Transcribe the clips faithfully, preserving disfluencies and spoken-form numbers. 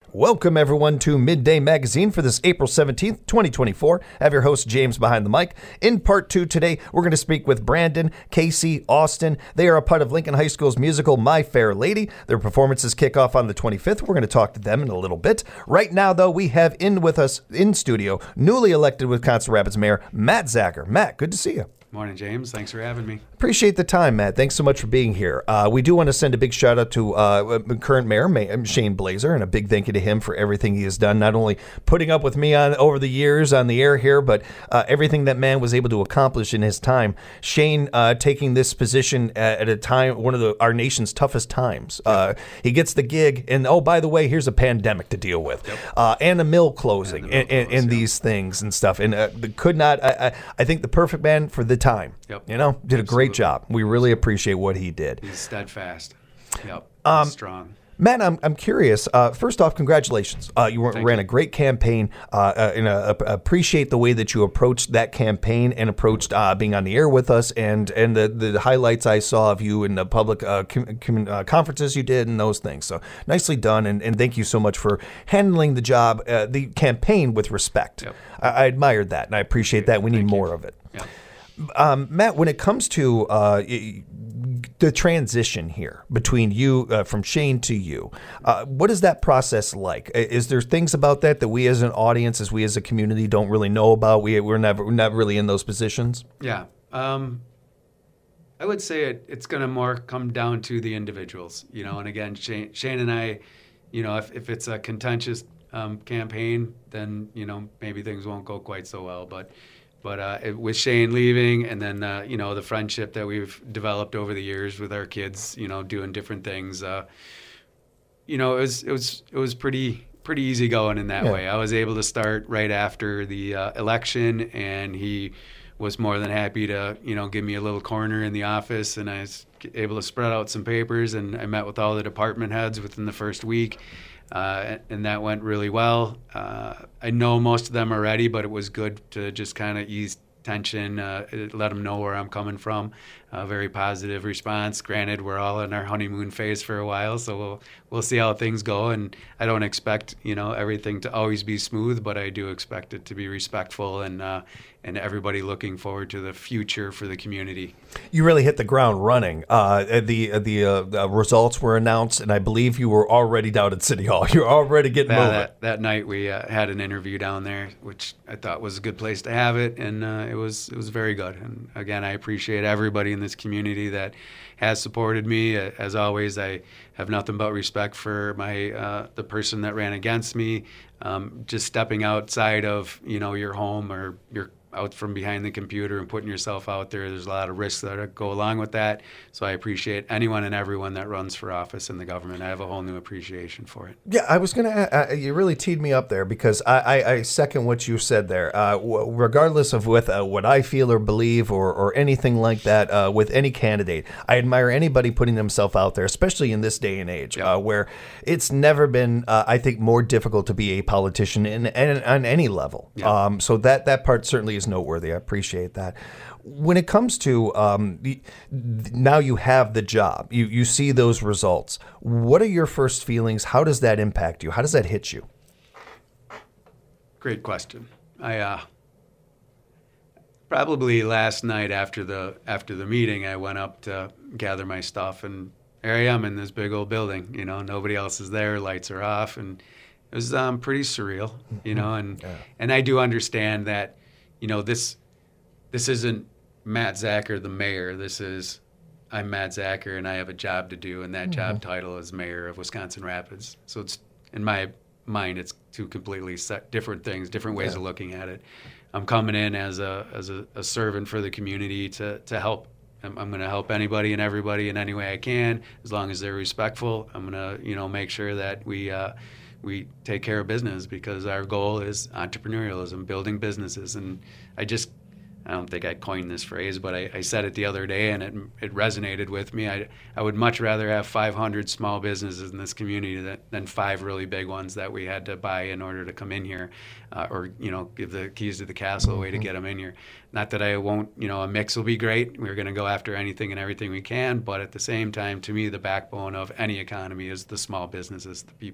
Welcome, everyone, to Midday Magazine for this April seventeenth, twenty twenty-four. I have your host, James, behind the mic. In part two today, we're going to speak with Brandon, Casey, Austin. They are a part of Lincoln High School's musical My Fair Lady. Their performances kick off on the twenty-fifth. We're going to talk to them in a little bit. Right now, though, we have in with us in studio, newly elected Wisconsin Rapids Mayor, Matt Zacher. Matt, good to see you. Morning, James. Thanks for having me. Appreciate the time, Matt. Thanks so much for being here. Uh, we do want to send a big shout out to uh, current mayor May- Shane Blazer, and a big thank you to him for everything he has done, not only putting up with me on over the years on the air here, but uh, everything that man was able to accomplish in his time. Shane uh, taking this position at, at a time, one of the, our nation's toughest times. Uh, he gets the gig, and oh, by the way, here's a pandemic to deal with, yep. uh, and a mill closing, and, and, and, close, and yep. these things and stuff. And uh, could not, I, I, I think the perfect man for the time. Yep. You know, did a Absolutely. great job. We really appreciate what he did. He's steadfast. Yep. Um, He's strong. Matt, I'm I'm curious. Uh, first off, congratulations. Uh, you were, ran you. a great campaign, uh, uh, and uh, appreciate the way that you approached that campaign and approached uh, being on the air with us, and and the, the highlights I saw of you in the public uh, com- com- uh, conferences you did and those things. So nicely done, and, and thank you so much for handling the job, uh, the campaign with respect. Yep. I, I admired that, and I appreciate that. We need Thank more you. of it. Yep. Um, Matt, when it comes to uh, the transition here between you, uh, from Shane to you, uh, what is that process like? Is there things about that that we as an audience, as we as a community don't really know about? We, we're never we're not really in those positions? Yeah. Um, I would say it, it's going to more come down to the individuals, you know, and again, Shane, Shane and I, you know, if, if it's a contentious um, campaign, then, you know, maybe things won't go quite so well, but But uh, it, with Shane leaving, and then uh, you know the friendship that we've developed over the years with our kids, you know, doing different things, uh, you know, it was it was it was pretty pretty easy going in that yeah. way. I was able to start right after the uh, election, and he was more than happy to you know give me a little corner in the office, and I was able to spread out some papers, and I met with all the department heads within the first week. Uh, and that went really well. Uh, I know most of them already, but it was good to just kind of ease tension, uh, let them know where I'm coming from. Uh, very positive response. Granted, we're all in our honeymoon phase for a while, so we'll we'll see how things go. And I don't expect you know everything to always be smooth, but I do expect it to be respectful and uh, and everybody looking forward to the future for the community. You really hit the ground running. Uh, the the, uh, the results were announced, and I believe you were already down at City Hall. You're already getting that, moving. That, that night we uh, had an interview down there, which I thought was a good place to have it, and uh, it was it was very good. And again, I appreciate everybody in this community that has supported me. As always, I have nothing but respect for my uh, the person that ran against me. Um, just stepping outside of you know your home or your out from behind the computer and putting yourself out there, there's a lot of risks that go along with that. So I appreciate anyone and everyone that runs for office in the government. I have a whole new appreciation for it. Yeah, I was going to, uh, you really teed me up there because I, I, I second what you said there. Uh, w- regardless of with, uh, what I feel or believe or, or anything like that uh, with any candidate, I admire anybody putting themselves out there, especially in this day and age, yep. uh, where it's never been, uh, I think, more difficult to be a politician in, in, on any level. Yep. Um, so that, that part certainly is noteworthy. I appreciate that. When it comes to um, now you have the job, you, you see those results. What are your first feelings? How does that impact you? How does that hit you? Great question. I uh, probably last night after the after the meeting, I went up to gather my stuff, and here I am in this big old building. You know, nobody else is there. Lights are off, and it was um, pretty surreal. You know, and yeah. and I do understand that. You know, this this isn't Matt Zacher, the mayor. This is, I'm Matt Zacher, and I have a job to do, and that mm-hmm. job title is mayor of Wisconsin Rapids. So it's, in my mind, it's two completely set, different things, different ways yeah. of looking at it. I'm coming in as a as a, a servant for the community to, to help. I'm, I'm going to help anybody and everybody in any way I can, as long as they're respectful. I'm going to, you know, make sure that we uh, we take care of business, because our goal is entrepreneurialism, building businesses. And I just, I don't think I coined this phrase, but I, I said it the other day, and it it resonated with me. I I would much rather have five hundred small businesses in this community that, than five really big ones that we had to buy in order to come in here, uh, or you know, give the keys to the castle away to get them in here. Not that I won't, you know, a mix will be great. We're going to go after anything and everything we can, but at the same time, to me, the backbone of any economy is the small businesses, the people.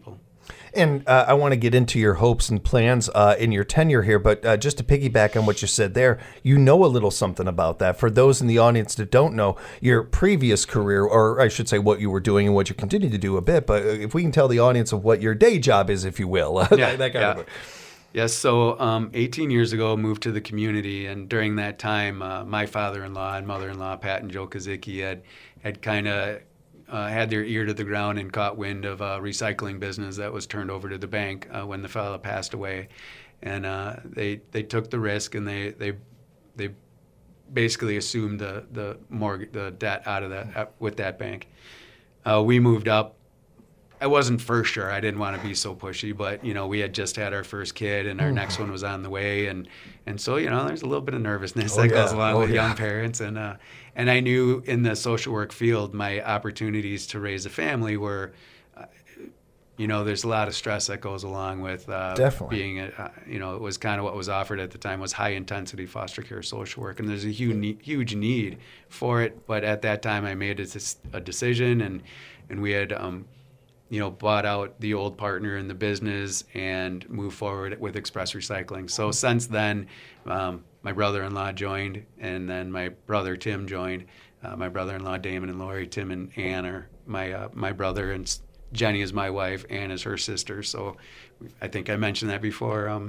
And uh, I want to get into your hopes and plans uh, in your tenure here, but uh, just to piggyback on what you said there, you know a little something about that. For those in the audience that don't know, your previous career, or I should say what you were doing and what you continue to do a bit, but if we can tell the audience of what your day job is, if you will. Yeah, that kind yeah. of Yes, so um, eighteen years ago, I moved to the community, and during that time, uh, my father-in-law and mother-in-law, Pat and Joe Kazicki, had, had kind of Uh, had their ear to the ground and caught wind of a recycling business that was turned over to the bank uh, when the fellow passed away, and uh, they they took the risk and they they they basically assumed the the mortgage the debt out of that uh, with that bank. Uh, we moved up. I wasn't for sure. I didn't want to be so pushy, but you know we had just had our first kid and our mm. next one was on the way, and and so you know there's a little bit of nervousness oh, that yeah. goes along oh, with yeah. young parents, and uh, and I knew in the social work field my opportunities to raise a family were, uh, you know, there's a lot of stress that goes along with uh, Definitely. being, a, uh, you know, it was kind of what was offered at the time was high intensity foster care social work, and there's a huge huge need for it, but at that time I made a, a decision, and and we had. Um, you know, bought out the old partner in the business and moved forward with Express Recycling. So since then, um, my brother-in-law joined, and then my brother Tim joined. Uh, my brother-in-law Damon and Lori, Tim and Ann are my uh, my brother, and Jenny is my wife. Ann is her sister. So I think I mentioned that before. Um,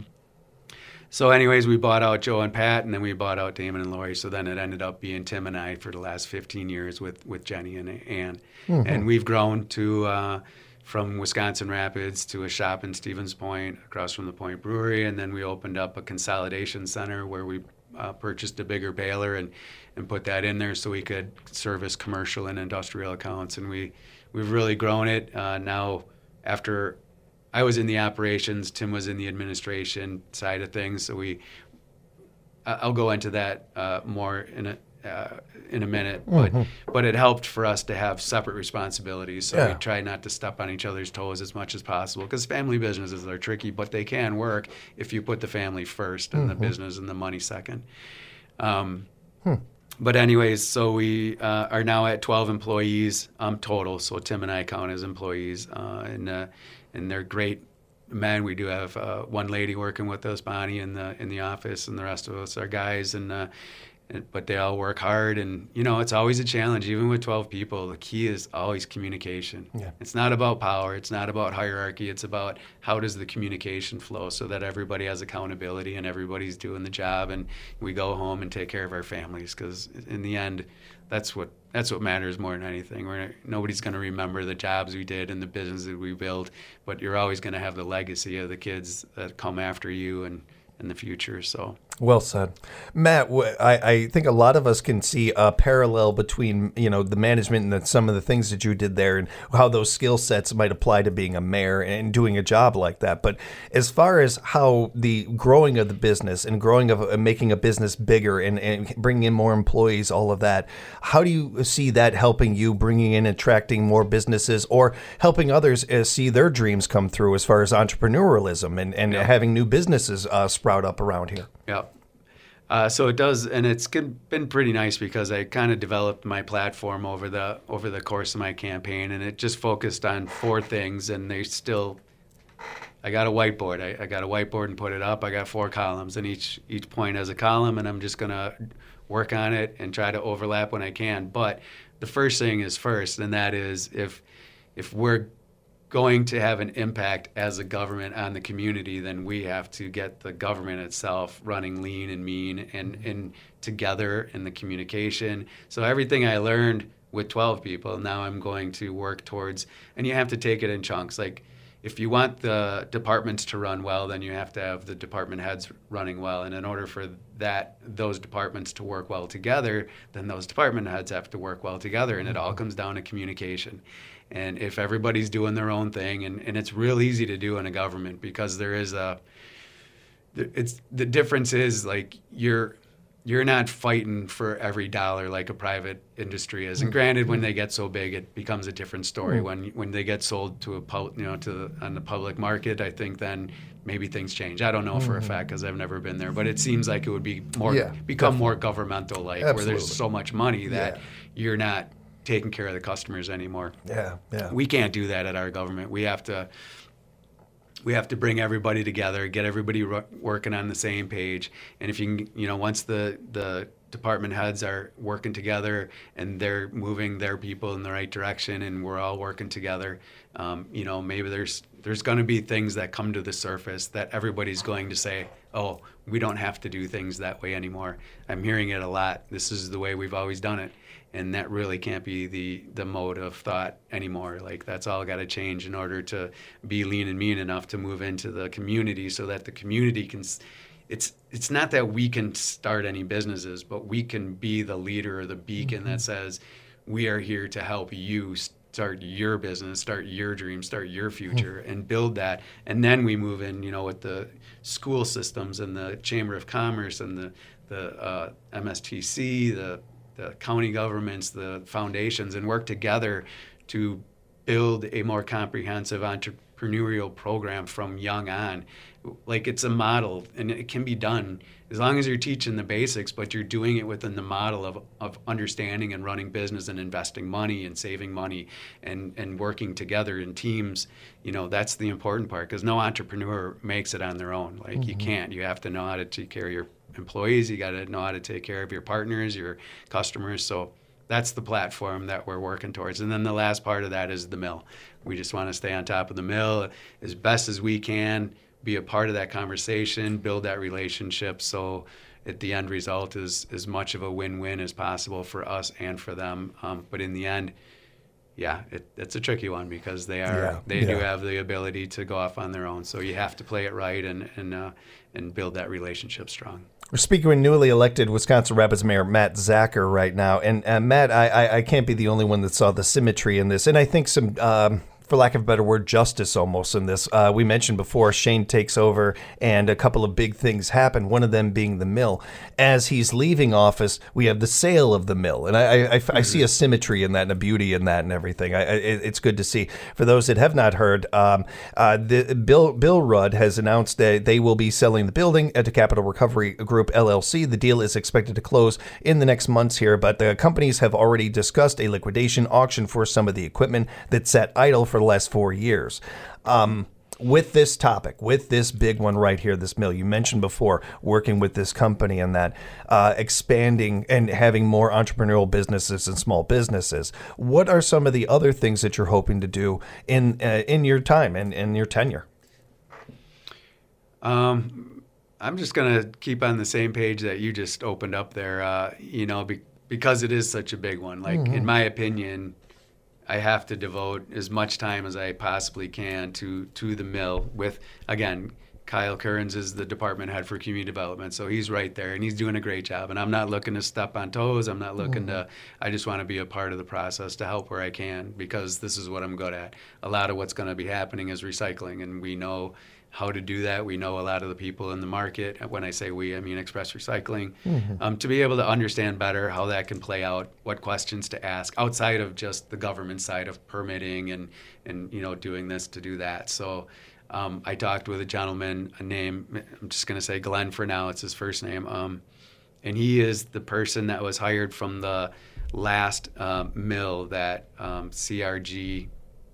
so anyways, we bought out Joe and Pat, and then we bought out Damon and Lori. So then it ended up being Tim and I for the last fifteen years with, with Jenny and Ann. Mm-hmm. And we've grown to... Uh, from Wisconsin Rapids to a shop in Stevens Point across from the Point Brewery, and then we opened up a consolidation center where we uh, purchased a bigger baler and, and put that in there so we could service commercial and industrial accounts, and we, we've really grown it. Uh, now, after I was in the operations, Tim was in the administration side of things, so we I'll go into that uh, more in a Uh, in a minute, but mm-hmm. but it helped for us to have separate responsibilities. So yeah. we try not to step on each other's toes as much as possible, because family businesses are tricky, but they can work if you put the family first and mm-hmm. the business and the money second. Um, hmm. But anyways, so we uh, are now at twelve employees um, total. So Tim and I count as employees, uh, and uh, and they're great men. We do have uh, one lady working with us, Bonnie, in the in the office, and the rest of us are guys, and. Uh, But they all work hard, and you know it's always a challenge. Even with twelve people, the key is always communication. Yeah. It's not about power. It's not about hierarchy. It's about how does the communication flow so that everybody has accountability and everybody's doing the job, and we go home and take care of our families. Because in the end, that's what that's what matters more than anything. We're, nobody's going to remember the jobs we did and the business that we built, but you're always going to have the legacy of the kids that come after you and in the future. So. Well said. Matt, I, I think a lot of us can see a parallel between, you know, the management and the, some of the things that you did there and how those skill sets might apply to being a mayor and doing a job like that. But as far as how the growing of the business and growing of uh, making a business bigger and, and bringing in more employees, all of that, how do you see that helping you, bringing in, attracting more businesses, or helping others uh, see their dreams come through as far as entrepreneurialism and, and yeah. having new businesses uh, sprout up around here? Yeah. Uh, so it does, and it's been pretty nice because I kind of developed my platform over the over the course of my campaign, and it just focused on four things, and they still. I got a whiteboard. I, I got a whiteboard and put it up. I got four columns, and each each point has a column, and I'm just gonna work on it and try to overlap when I can. But the first thing is first, and that is if if we're going to have an impact as a government on the community, then we have to get the government itself running lean and mean and, and together in the communication. So everything I learned with twelve people, now I'm going to work towards, and you have to take it in chunks. Like if you want the departments to run well, then you have to have the department heads running well. And in order for that, those departments to work well together, then those department heads have to work well together. And it all comes down to communication. And if everybody's doing their own thing, and, and it's real easy to do in a government because there is a, it's the difference is like you're you're not fighting for every dollar like a private industry is. And granted, when they get so big, it becomes a different story. When when they get sold to a pub, you know, to the, on the public market, I think then maybe things change. I don't know for a fact because I've never been there, but it seems like it would be more yeah, become definitely. more governmental, like Absolutely. where there's so much money that Yeah. you're not taking care of the customers anymore. Yeah, yeah. We can't do that at our government. We have to we have to bring everybody together, get everybody ro- working on the same page. And if you can, you know, once the the department heads are working together and they're moving their people in the right direction, and we're all working together, um, you know, maybe there's there's going to be things that come to the surface that everybody's going to say, oh, we don't have to do things that way anymore. I'm hearing it a lot. This is the way we've always done it. And that really can't be the, the mode of thought anymore. Like, that's all got to change in order to be lean and mean enough to move into the community, so that the community can, it's it's not that we can start any businesses, but we can be the leader or the beacon mm-hmm. that says, we are here to help you start your business, start your dream, start your future, mm-hmm. and build that. And then we move in, you know, with the school systems and the Chamber of Commerce and the, the uh, M S T C, the the county governments, the foundations, and work together to build a more comprehensive entrepreneurial program from young on. Like, it's a model, and it can be done as long as you're teaching the basics, but you're doing it within the model of, of understanding and running business and investing money and saving money and, and working together in teams. You know, that's the important part, because no entrepreneur makes it on their own. Like, mm-hmm. you can't. You have to know how to take care of your employees. You got to know how to take care of your partners, your customers. So that's the platform that we're working towards. And then the last part of that is the mill. We just want to stay on top of the mill as best as we can, be a part of that conversation, build that relationship, so at the end result is as much of a win-win as possible for us and for them. Um, but in the end, yeah, it, it's a tricky one, because they are yeah, they yeah. do have the ability to go off on their own. So you have to play it right and and uh, and build that relationship strong. We're speaking with newly elected Wisconsin Rapids Mayor Matt Zacher right now. And uh, Matt, I, I, I can't be the only one that saw the symmetry in this. And I think some, um, for lack of a better word, justice almost in this. Uh, we mentioned before, Shane takes over and a couple of big things happen, one of them being the mill. As he's leaving office, we have the sale of the mill. And I, I, I, I see a symmetry in that and a beauty in that and everything. I, I, it's good to see. For those that have not heard, um, uh, the, Bill, Bill Rudd has announced that they will be selling the building to Capital Recovery Group, L L C. The deal is expected to close in the next months here, but the companies have already discussed a liquidation auction for some of the equipment that sat idle for the last four years. Um, with this topic, with this big one right here, this mill, you mentioned before, working with this company and that, uh, expanding and having more entrepreneurial businesses and small businesses. What are some of the other things that you're hoping to do in uh, in your time and in, in your tenure? Um, I'm just going to keep on the same page that you just opened up there, uh, you know, be, because it is such a big one. Like, mm-hmm. in my opinion, I have to devote as much time as I possibly can to to the mill with, again, Kyle Kearns is the department head for community development, so he's right there, and he's doing a great job. And I'm not looking to step on toes. I'm not looking mm-hmm. to, I just want to be a part of the process to help where I can, because this is what I'm good at. A lot of what's going to be happening is recycling, and we know how to do that. We know a lot of the people in the market. When I say we, I mean Express Recycling. Mm-hmm. Um, to be able to understand better how that can play out, what questions to ask outside of just the government side of permitting and, and you know, doing this to do that. So um, I talked with a gentleman, a name, I'm just going to say Glenn for now, it's his first name. Um, and he is the person that was hired from the last uh, mill that um, C R G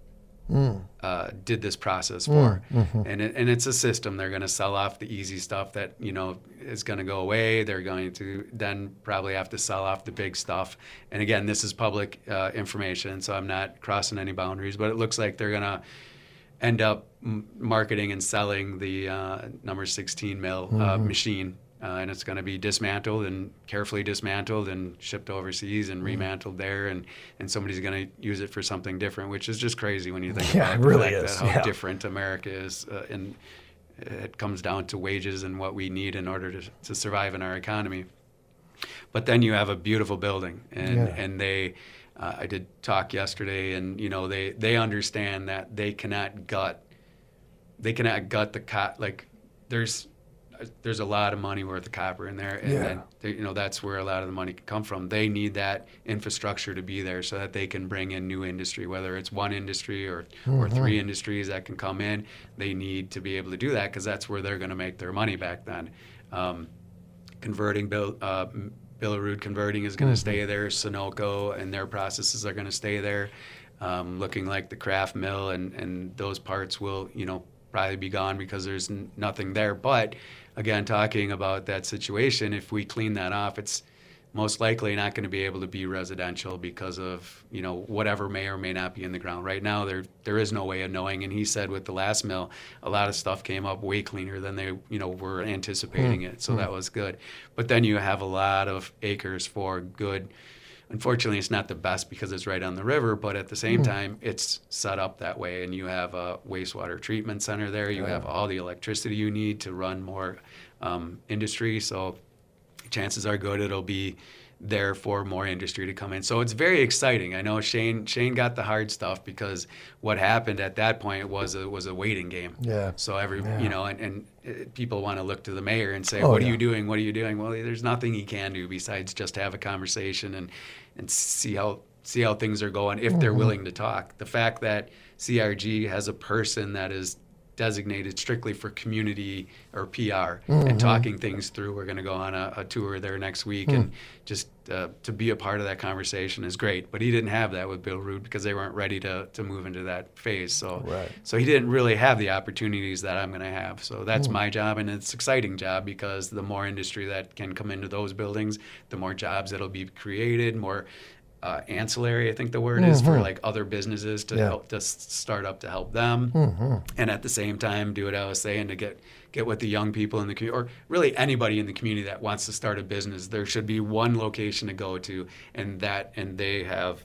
Mm. Uh, did this process for. Mm, mm-hmm. And it, and it's a system. They're going to sell off the easy stuff that, you know, is going to go away. They're going to then probably have to sell off the big stuff. And again, this is public uh, information, so I'm not crossing any boundaries, but it looks like they're going to end up m- marketing and selling the uh, number sixteen mill uh, mm-hmm. machine. Uh, and it's going to be dismantled and carefully dismantled and shipped overseas and remantled there, and, and somebody's going to use it for something different, which is just crazy when you think yeah, about it really the is. fact that how yeah. different America is. Uh, and it comes down to wages and what we need in order to, to survive in our economy. But then you have a beautiful building, and, yeah. and they, uh, I did talk yesterday, and you know they, they understand that they cannot gut, they cannot gut the co- like there's. There's a lot of money worth of copper in there, and yeah. then they, you know that's where a lot of the money can come from. They need that infrastructure to be there so that they can bring in new industry, whether it's one industry or mm-hmm. or three industries that can come in. They need to be able to do that because that's where they're going to make their money back then. Um, converting Bill uh, Billerud converting is going to mm-hmm. stay there. Sunoco and their processes are going to stay there. Um, looking like the craft mill and and those parts will you know. probably be gone because there's n- nothing there. But again, talking about that situation, if we clean that off, it's most likely not going to be able to be residential because of, you know, whatever may or may not be in the ground. Right now, there there is no way of knowing. And he said with the last mill, a lot of stuff came up way cleaner than they, you know, were anticipating mm. it. So mm. that was good. But then you have a lot of acres for good. Unfortunately, it's not the best because it's right on the river, but at the same mm. time, it's set up that way. And you have a wastewater treatment center there. You yeah. have all the electricity you need to run more um, industry. So chances are good it'll be there for more industry to come in. So it's very exciting. I know Shane Shane got the hard stuff because what happened at that point was a, was a waiting game. Yeah. So every yeah. you know, and, and it, people want to look to the mayor and say, oh, what yeah. are you doing? What are you doing? Well, there's nothing he can do besides just have a conversation and and see how see how things are going if mm-hmm. they're willing to talk. The fact that C R G has a person that is designated strictly for community or P R mm-hmm. and talking things through. We're going to go on a, a tour there next week, mm. and just uh, to be a part of that conversation is great. But he didn't have that with Bill Rood because they weren't ready to to move into that phase. So, right. so he didn't really have the opportunities that I'm going to have. So that's mm. my job, and it's an exciting job because the more industry that can come into those buildings, the more jobs that'll be created, more Uh, ancillary, I think the word mm-hmm. is, for like other businesses to yeah. help to start up to help them, mm-hmm. and at the same time do what I was saying to get get with the young people in the community, or really anybody in the community that wants to start a business. There should be one location to go to, and that and they have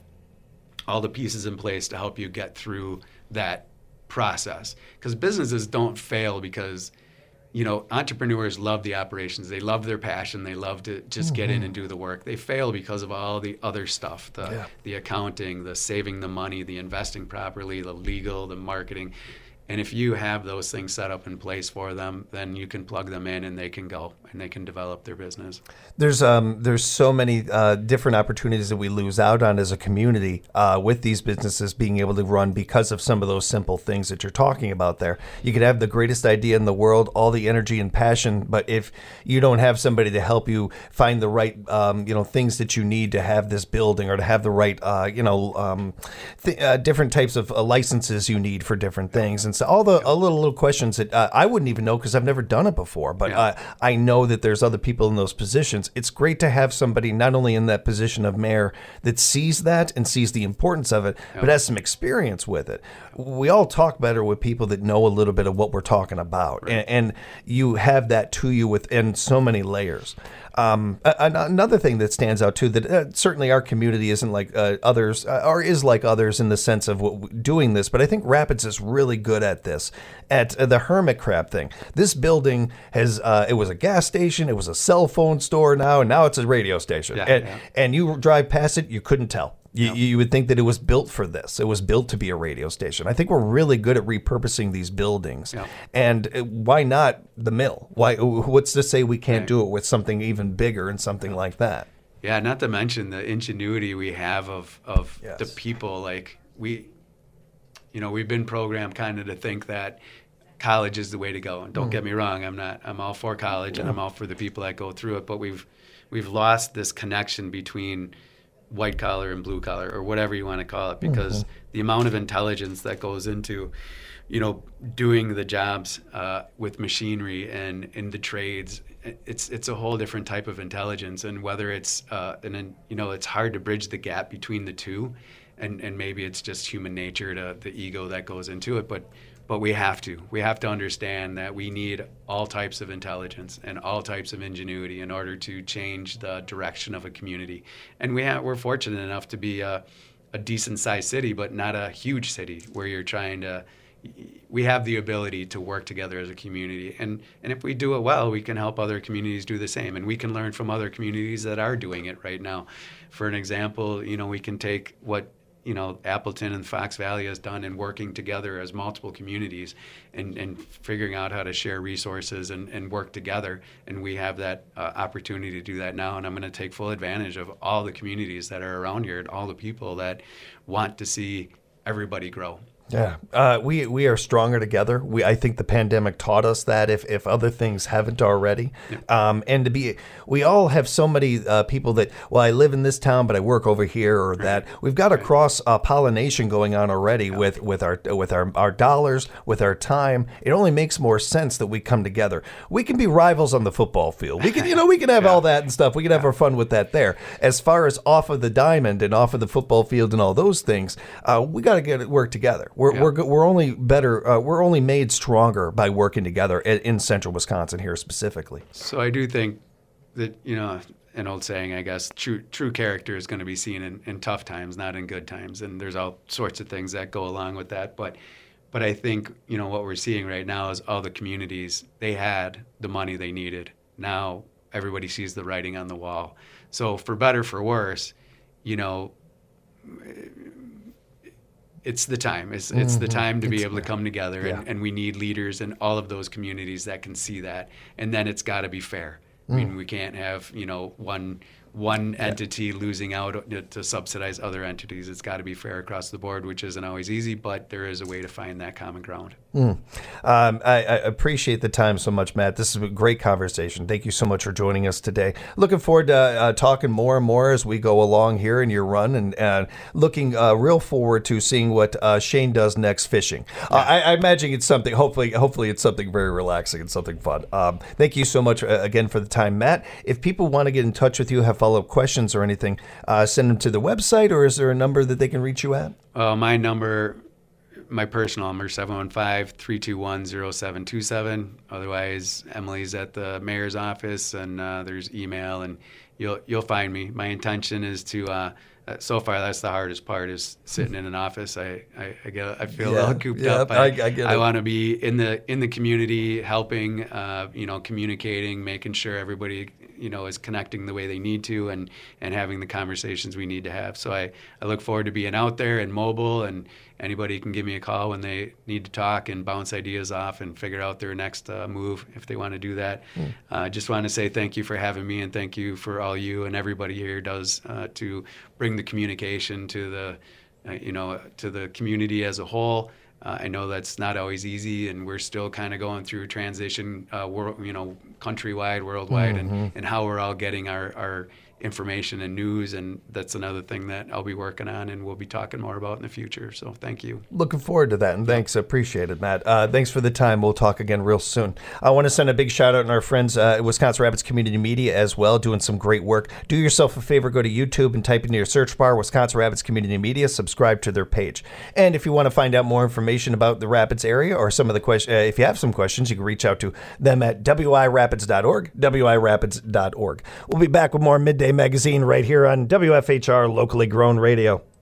all the pieces in place to help you get through that process. Because businesses don't fail because, you know, entrepreneurs love the operations. They love their passion. They love to just mm-hmm. get in and do the work. They fail because of all the other stuff, the yeah. the accounting, the saving the money, the investing properly, the legal, the marketing. And if you have those things set up in place for them, then you can plug them in and they can go and they can develop their business. There's um there's so many uh, different opportunities that we lose out on as a community uh, with these businesses being able to run because of some of those simple things that you're talking about there. You could have the greatest idea in the world, all the energy and passion, but if you don't have somebody to help you find the right um, you know things that you need to have this building or to have the right uh, you know um, th- uh, different types of uh, licenses you need for different things, and so all the uh, little little questions that uh, I wouldn't even know because I've never done it before, but yeah. uh, I know that there's other people in those positions. It's great to have somebody not only in that position of mayor that sees that and sees the importance of it, yeah. but has some experience with it. We all talk better with people that know a little bit of what we're talking about, right. and, and you have that to you within so many layers. Um, another thing that stands out too, that uh, certainly our community isn't like uh, others, uh, or is like others in the sense of what, doing this, but I think Rapids is really good at this, at uh, the hermit crab thing. This building has, uh, it was a gas station, it was a cell phone store now, and now it's a radio station. Yeah, and, yeah. and you drive past it, you couldn't tell. You, no. you would think that it was built for this. It was built to be a radio station. I think we're really good at repurposing these buildings. Yeah. And why not the mill? Why? What's to say we can't right. do it with something even bigger and something like that? Yeah, not to mention the ingenuity we have of, of yes. the people. Like we, you know, we've been programmed kind of to think that college is the way to go. And don't mm. get me wrong, I'm not. I'm all for college yeah. and I'm all for the people that go through it. But we've we've lost this connection between white collar and blue collar, or whatever you want to call it, because mm-hmm. the amount of intelligence that goes into, you know, doing the jobs uh, with machinery and in the trades, it's it's a whole different type of intelligence. And whether it's uh, and then you know, it's hard to bridge the gap between the two, and and maybe it's just human nature, to the ego that goes into it, but. But we have to. We have to understand that we need all types of intelligence and all types of ingenuity in order to change the direction of a community. And we have, we're fortunate enough to be a, a decent-sized city, but not a huge city where you're trying to. We have the ability to work together as a community, and and if we do it well, we can help other communities do the same, and we can learn from other communities that are doing it right now. For an example, you know, we can take what. you know, Appleton and Fox Valley has done in working together as multiple communities and, and figuring out how to share resources and, and work together. And we have that uh, opportunity to do that now. And I'm going to take full advantage of all the communities that are around here and all the people that want to see everybody grow. Yeah, uh, we we are stronger together. We I think the pandemic taught us that if, if other things haven't already, yeah. um, and to be we all have so many uh, people that well I live in this town but I work over here or right. that we've got a right. cross uh, pollination going on already yeah. with, with our with our, our dollars with our time. It only makes more sense that we come together. We can be rivals on the football field. We can you know we can have yeah. all that and stuff. We can have yeah. our fun with that there. As far as off of the diamond and off of the football field and all those things, uh, we got to get it work together. We're yeah. we're we're only better. Uh, we're only made stronger by working together in, in central Wisconsin here specifically. So I do think that you know an old saying, I guess, true true character is going to be seen in, in tough times, not in good times, and there's all sorts of things that go along with that. But but I think you know what we're seeing right now is all the communities they had the money they needed. Now everybody sees the writing on the wall. So for better for worse, you know. It's the time. It's it's mm-hmm. the time to be it's, able to come together, yeah. and, and we need leaders in all of those communities that can see that. And then it's got to be fair. Mm. I mean, we can't have you know one one yeah. entity losing out to subsidize other entities. It's got to be fair across the board, which isn't always easy, but there is a way to find that common ground. Mm. Um, I, I appreciate the time so much, Matt. This is a great conversation. Thank you so much for joining us today. Looking forward to uh, talking more and more as we go along here in your run, and uh, looking uh, real forward to seeing what uh, Shane does next fishing. Yeah. Uh, I, I imagine it's something, hopefully, hopefully it's something very relaxing and something fun. Um, thank you so much uh, again for the time, Matt. If people want to get in touch with you, have follow-up questions or anything, uh, send them to the website, or is there a number that they can reach you at? Uh, my number, my personal number, seven one five, three two one, zero seven two seven. Otherwise, Emily's at the mayor's office, and uh, there's email, and you'll you'll find me. My intention is to, uh, so far, that's the hardest part, is sitting in an office. I, I, I get I feel yeah, a little cooped yeah, up. I, I, I, get I want to be in the in the community, helping, uh, you know, communicating, making sure everybody, you know, is connecting the way they need to, and, and having the conversations we need to have. So I, I look forward to being out there and mobile, and anybody can give me a call when they need to talk and bounce ideas off and figure out their next uh, move if they want to do that. I mm. uh, just want to say thank you for having me, and thank you for all you and everybody here does uh, to bring the communication to the, uh, you know, to the community as a whole. Uh, I know that's not always easy, and we're still kind of going through a transition, uh, world, you know, countrywide, worldwide, mm-hmm. and, and how we're all getting our, our information and news, and that's another thing that I'll be working on and we'll be talking more about in the future. So thank you. Looking forward to that, and thanks. Appreciate it, Matt. Uh, thanks for the time. We'll talk again real soon. I want to send a big shout out to our friends uh, at Wisconsin Rapids Community Media as well, doing some great work. Do yourself a favor, go to YouTube and type into your search bar Wisconsin Rapids Community Media, subscribe to their page. And if you want to find out more information about the Rapids area, or some of the questions, uh, if you have some questions, you can reach out to them at w i rapids dot org, w i rapids dot org. We'll be back with more Midday Magazine right here on W F H R Locally Grown Radio.